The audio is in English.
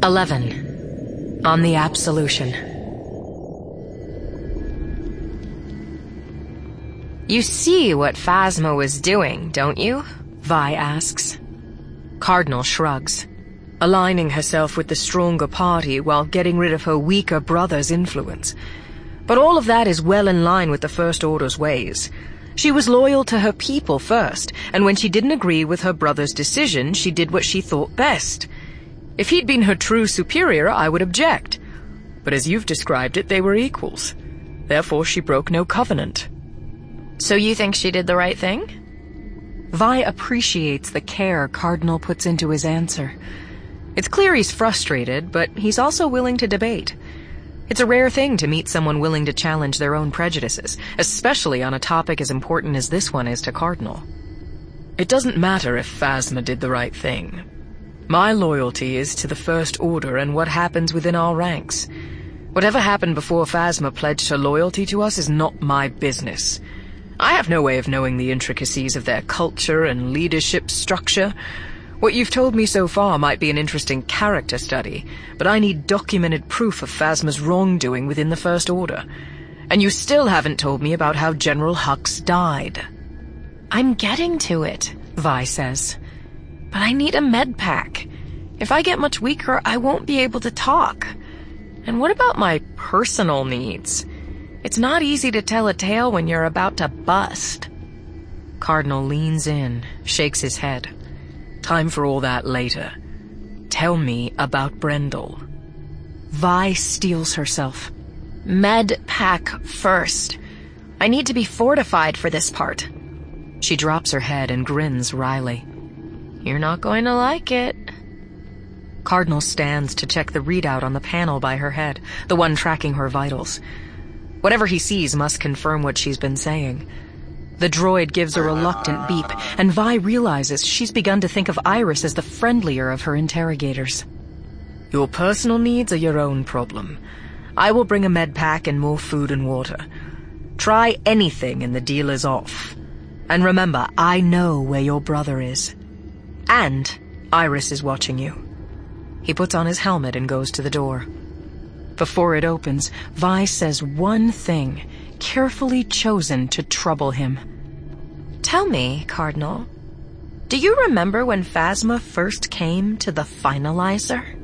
11. On the Absolution. You see what Phasma was doing, don't you? Vi asks. Cardinal shrugs, aligning herself with the stronger party while getting rid of her weaker brother's influence. But all of that is well in line with the First Order's ways. She was loyal to her people first, and when she didn't agree with her brother's decision, she did what she thought best. If he'd been her true superior, I would object. But as you've described it, they were equals. Therefore, she broke no covenant. So you think she did the right thing? Vi appreciates the care Cardinal puts into his answer. It's clear he's frustrated, but he's also willing to debate. It's a rare thing to meet someone willing to challenge their own prejudices, especially on a topic as important as this one is to Cardinal. It doesn't matter if Phasma did the right thing. My loyalty is to the First Order and what happens within our ranks. Whatever happened before Phasma pledged her loyalty to us is not my business. I have no way of knowing the intricacies of their culture and leadership structure. What you've told me so far might be an interesting character study, but I need documented proof of Phasma's wrongdoing within the First Order. And you still haven't told me about how General Hux died. I'm getting to it, Vi says. But I need a med pack. If I get much weaker, I won't be able to talk. And what about my personal needs? It's not easy to tell a tale when you're about to bust. Cardinal leans in, shakes his head. Time for all that later. Tell me about Brendel. Vi steels herself. Med pack first. I need to be fortified for this part. She drops her head and grins wryly. You're not going to like it. Cardinal stands to check the readout on the panel by her head, the one tracking her vitals. Whatever he sees must confirm what she's been saying. The droid gives a reluctant beep, and Vi realizes she's begun to think of Iris as the friendlier of her interrogators. Your personal needs are your own problem. I will bring a med pack and more food and water. Try anything and the deal is off. And remember, I know where your brother is. And Iris is watching you. He puts on his helmet and goes to the door. Before it opens, Vi says one thing, carefully chosen to trouble him. Tell me, Cardinal, do you remember when Phasma first came to the Finalizer?